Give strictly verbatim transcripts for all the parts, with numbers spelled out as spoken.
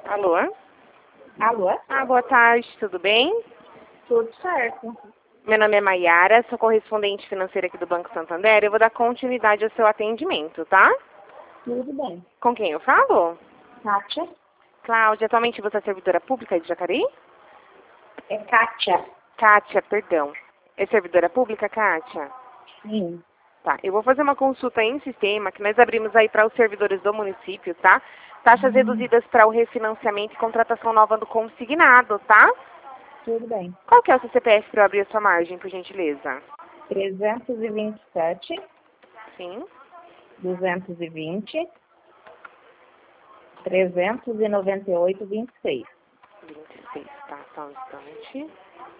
Alô? Alô? Ah, boa tarde, tudo bem? Tudo certo. Meu nome é Maiara, sou correspondente financeira aqui do Banco Santander. Eu vou dar continuidade ao seu atendimento, tá? Tudo bem. Com quem eu falo? Kátia? Cláudia, atualmente você é servidora pública de Jacareí? É Kátia. Kátia, perdão. É servidora pública, Kátia? Sim. Tá, eu vou fazer uma consulta em sistema que nós abrimos aí para os servidores do município, tá? Taxas reduzidas para o refinanciamento e contratação nova do consignado, tá? Tudo bem. Qual que é o seu C P F para eu abrir a sua margem, por gentileza? trezentos e vinte e sete, Sim. duzentos e vinte, trezentos e noventa e oito, vinte e seis. vinte e seis, tá, só um instante.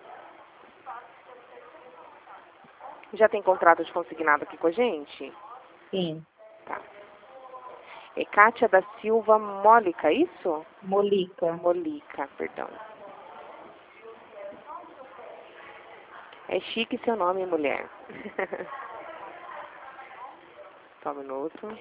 Já tem contrato de consignado aqui com a gente? Sim. Tá. É Kátia da Silva Mólica, isso? Molica. Molica, perdão. É chique seu nome, mulher. Só um minuto.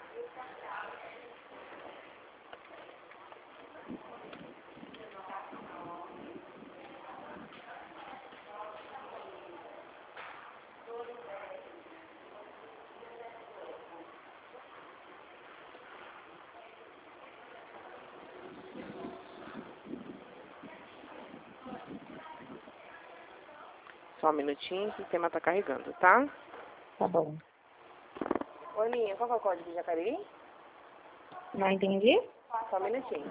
Só um minutinho, o sistema tá carregando, tá? Tá bom. Oi, Linha, qual que é o código de Jacareí? Não entendi? Só um minutinho.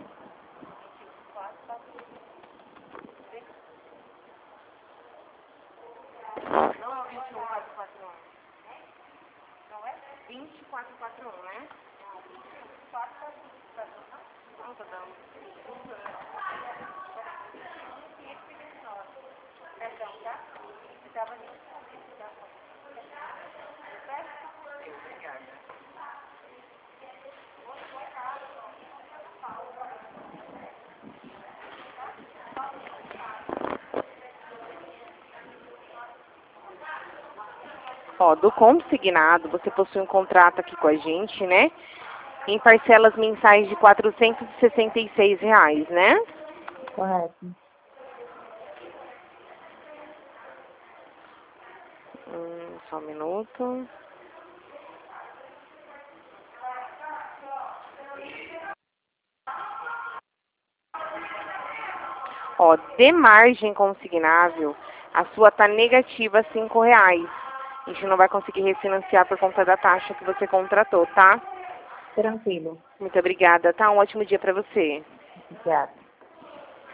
Não é o vinte e um quatrocentos e quarenta e um? Não é? vinte e quatro quarenta e um, né? Não, tá dando. Perdão, tá? Eu tava ali. Obrigada. Ó, do consignado, você possui um contrato aqui com a gente, né? Em parcelas mensais de quatrocentos e sessenta e seis reais, né? Correto. Hum, só um minuto. Ó, de margem consignável, a sua tá negativa cinco reais. A gente não vai conseguir refinanciar por conta da taxa que você contratou, tá? Tranquilo. Muito obrigada, tá? Um ótimo dia pra você. Obrigada.